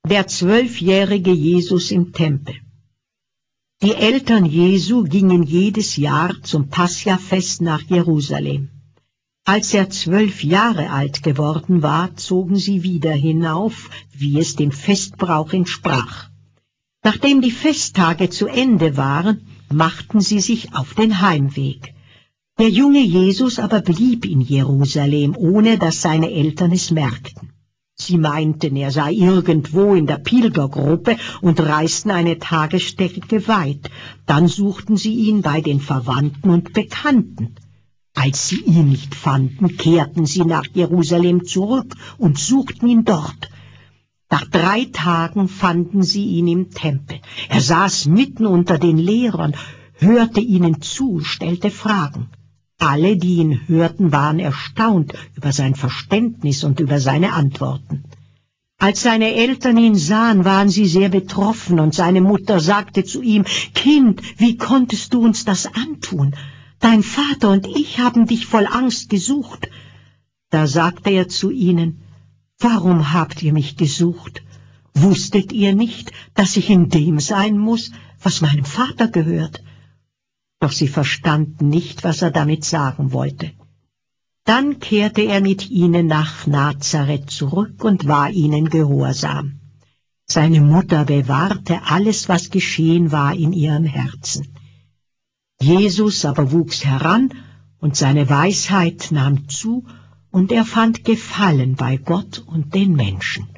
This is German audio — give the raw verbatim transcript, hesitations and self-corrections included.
Der zwölfjährige Jesus im Tempel. Die Eltern Jesu gingen jedes Jahr zum Paschafest nach Jerusalem. Als er zwölf Jahre alt geworden war, zogen sie wieder hinauf, wie es dem Festbrauch entsprach. Nachdem die Festtage zu Ende waren, machten sie sich auf den Heimweg. Der junge Jesus aber blieb in Jerusalem, ohne dass seine Eltern es merkten. Sie meinten, er sei irgendwo in der Pilgergruppe und reisten eine Tagesstrecke weit. Dann suchten sie ihn bei den Verwandten und Bekannten. Als sie ihn nicht fanden, kehrten sie nach Jerusalem zurück und suchten ihn dort. Nach drei Tagen fanden sie ihn im Tempel. Er saß mitten unter den Lehrern, hörte ihnen zu, stellte Fragen. Alle, die ihn hörten, waren erstaunt über sein Verständnis und über seine Antworten. Als seine Eltern ihn sahen, waren sie sehr betroffen, und seine Mutter sagte zu ihm: »Kind, wie konntest du uns das antun? Dein Vater und ich haben dich voll Angst gesucht.« Da sagte er zu ihnen: »Warum habt ihr mich gesucht? Wusstet ihr nicht, dass ich in dem sein muss, was meinem Vater gehört?« Doch sie verstanden nicht, was er damit sagen wollte. Dann kehrte er mit ihnen nach Nazareth zurück und war ihnen gehorsam. Seine Mutter bewahrte alles, was geschehen war, in ihrem Herzen. Jesus aber wuchs heran, und seine Weisheit nahm zu, und er fand Gefallen bei Gott und den Menschen.